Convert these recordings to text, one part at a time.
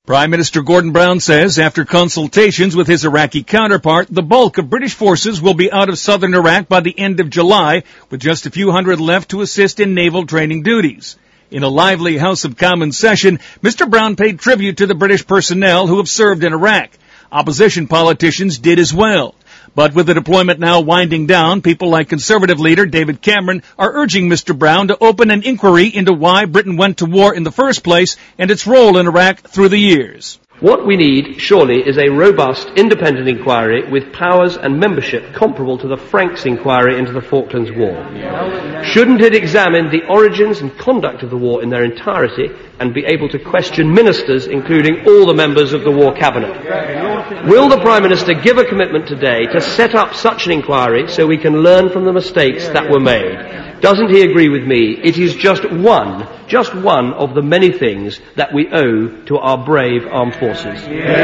Prime Minister Gordon Brown says after consultations with his Iraqi counterpart, the bulk of British forces will be out of southern Iraq by the end of July, with just a few hundred left to assist in naval training duties. In a lively House of Commons session, Mr. Brown paid tribute to the British personnel who have served in Iraq. Opposition politicians did as well. But with the deployment now winding down, people like Conservative leader David Cameron are urging Mr. Brown to open an inquiry into why Britain went to war in the first place and its role in Iraq through the years. What we need, surely, is a robust, independent inquiry with powers and membership comparable to the Franks inquiry into the Falklands War. Shouldn't it examine the origins and conduct of the war in their entirety and be able to question ministers, including all the members of the War Cabinet? Will the Prime Minister give a commitment today to set up such an inquiry so we can learn from the mistakes that were made? Doesn't he agree with me? It is just one of the many things that we owe to our brave armed forces.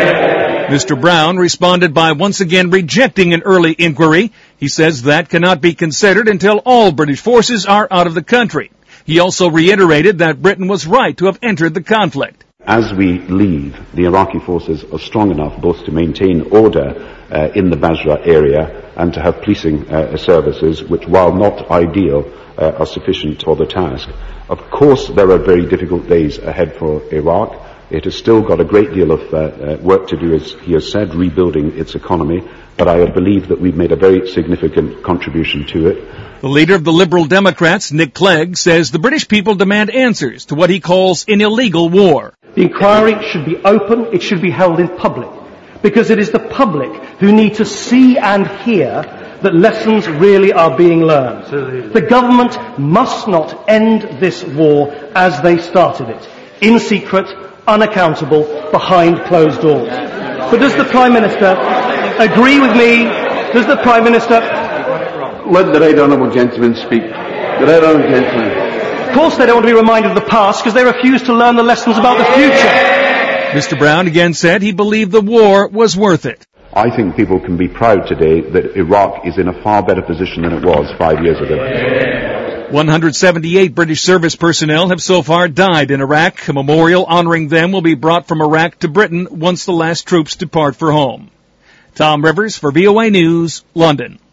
Mr. Brown responded by once again rejecting an early inquiry. He says that cannot be considered until all British forces are out of the country. He also reiterated that Britain was right to have entered the conflict. As we leave, the Iraqi forces are strong enough both to maintain order in the Basra area and to have policing services which, while not ideal, are sufficient for the task. Of course, there are very difficult days ahead for Iraq. It has still got a great deal of work to do, as he has said, rebuilding its economy, but I believe that we've made a very significant contribution to it. The leader of the Liberal Democrats, Nick Clegg, says the British people demand answers to what he calls an illegal war. The inquiry should be open, it should be held in public, because it is the public who need to see and hear that lessons really are being learned. The government must not end this war as they started it, in secret, unaccountable, behind closed doors. But does the Prime Minister agree with me? Does the Prime Minister... Let the right honourable gentleman speak. The right honourable gentleman. Of course they don't want to be reminded of the past because they refuse to learn the lessons about the future. Mr. Brown again said he believed the war was worth it. I think people can be proud today that Iraq is in a far better position than it was 5 years ago. 178 British service personnel have so far died in Iraq. A memorial honoring them will be brought from Iraq to Britain once the last troops depart for home. Tom Rivers for VOA News, London.